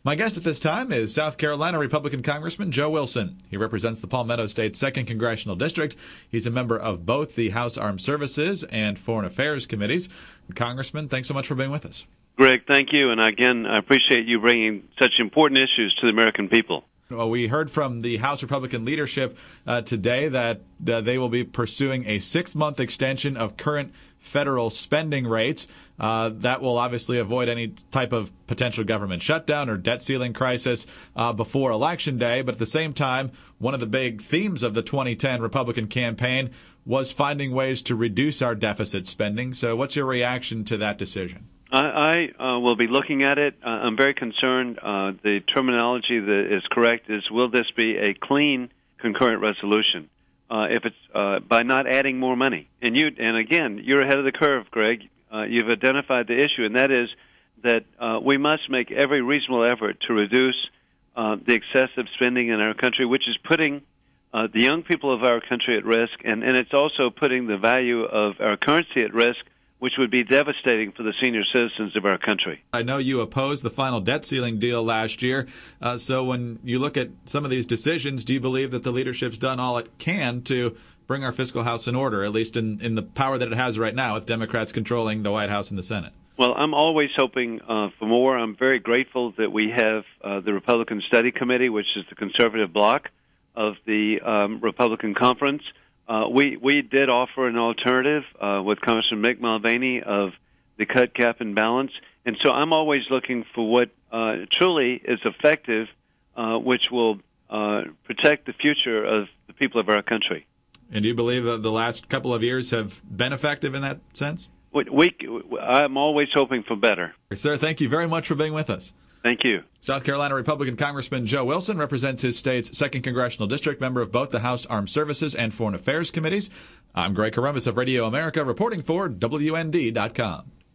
My guest at this time is South Carolina Republican Congressman Joe Wilson. He represents the Palmetto State 2nd Congressional District. He's a member of both the House Armed Services and Foreign Affairs Committees. Congressman, thanks so much for being with us. Greg, thank you. And again, I appreciate you bringing such important issues to the American people. Well, we heard from the House Republican leadership today that they will be pursuing a 6-month extension of current federal spending rates. That will obviously avoid any type of potential government shutdown or debt ceiling crisis before Election Day. But at the same time, one of the big themes of the 2010 Republican campaign was finding ways to reduce our deficit spending. So what's your reaction to that decision? I will be looking at it. I'm very concerned. The terminology that is correct is, will this be a clean concurrent resolution? If it's by not adding more money. And again, you're ahead of the curve, Greg. You've identified the issue, and that is that we must make every reasonable effort to reduce the excessive spending in our country, which is putting the young people of our country at risk, and it's also putting the value of our currency at risk, which would be devastating for the senior citizens of our country. I know you opposed the final debt ceiling deal last year. So when you look at some of these decisions, do you believe that the leadership's done all it can to bring our fiscal house in order, at least in the power that it has right now, with Democrats controlling the White House and the Senate? Well, I'm always hoping for more. I'm very grateful that we have the Republican Study Committee, which is the conservative bloc of the Republican Conference. We did offer an alternative with Congressman Mick Mulvaney of the cut, cap, and balance. And so I'm always looking for what truly is effective, which will protect the future of the people of our country. And do you believe that the last couple of years have been effective in that sense? I'm always hoping for better. Sir, thank you very much for being with us. Thank you. South Carolina Republican Congressman Joe Wilson represents his state's 2nd Congressional District, member of both the House Armed Services and Foreign Affairs Committees. I'm Greg Corombos of Radio America, reporting for WND.com.